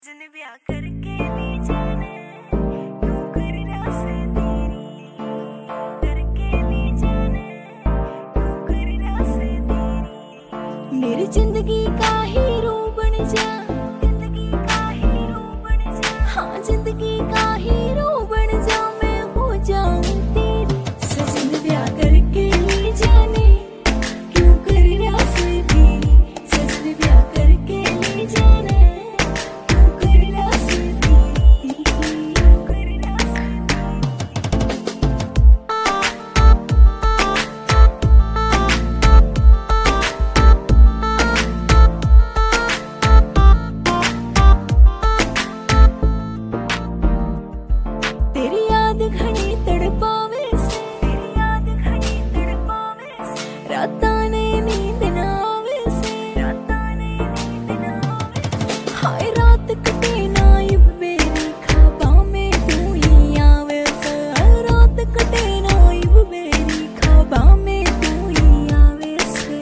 जिन्हें ब्याह करके ले जाने क्यों कर रास तेरी करके ले जाने क्यों कर रास तेरी मेरी जिंदगी का हीरो बन जा जिंदगी का हीरो बन जा हाँ जिंदगी का हीरो बन जा मैं हो जाऊं तेरी सजन ब्याह करके ले जाने क्यों कर रास तेरी सजन ब्याह करके ले जाने घड़ी तड़पावे से तेरी याद घड़ी तड़पावे से रातां ने नींद ना आवे से रातां ने नींद ना आवे से हाय रात कटे ना इब मेरी ख्वाबां में तू ही आवे से रात कटे ना इब मेरी ख्वाबां में तू ही आवे से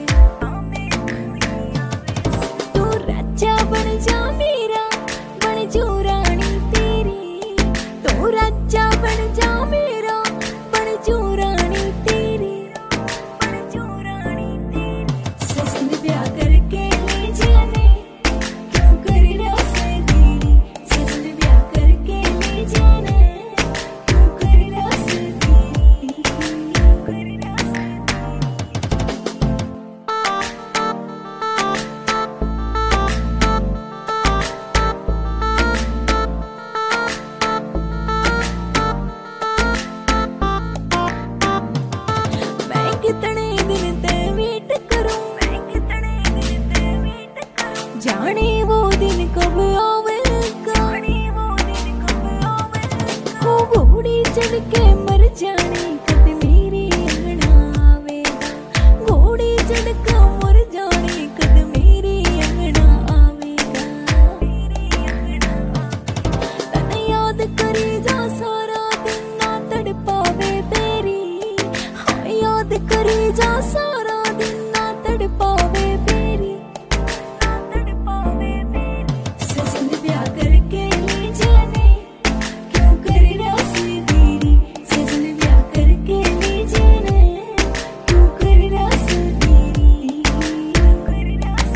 तू राजा बन जा मेरा बन जो रानी तेरी तू राजा बन जा मेरा बन जो रानी तेरी बन जो रानी तेरी सजन ब्याह करके ले जाने क्यों कर रास तेरी सजन ब्याह करके ले जाने क्यों कर रास तेरी क्यों कर रास कितने दिन ते वेट करूं मैं कितने दिन ते वेट करूं जाने वो दिन कब आवेगा जाने वो दिन कब आवेगा वो घोड़ी चढ़ के मर जाने कद मेरी अंगना आवेगा घोड़ी चढ़ के मर जाने कद मेरी अंगना आवेगा मेरी अंगना तने याद करी जा सारा दिन ना तड़पावे तेरी याद करी जा सारा दिन ना तड़पावे तेरी ना तड़पावे तेरी सजन ब्याह करके ले जाने क्यों कर रास तेरी सजन ब्याह करके ले जाने क्यों कर रास तेरी क्यों कर रास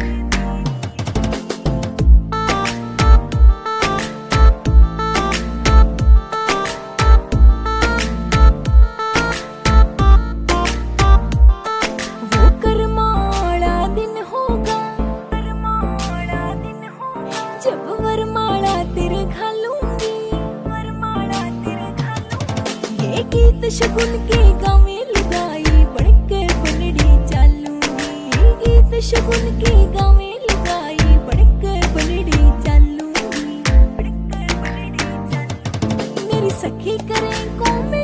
जब वरमाला तेरे घालूंगी वरमाला तेरे घालूंगी ये गीत शगुन के गावे लुगाई बनके बनड़ी चालूंगी ये गीत शगुन के गावे लुगाई बनके बनड़ी चालूंगी बनके बनड़ी चालूंगी मेरी सखी करे को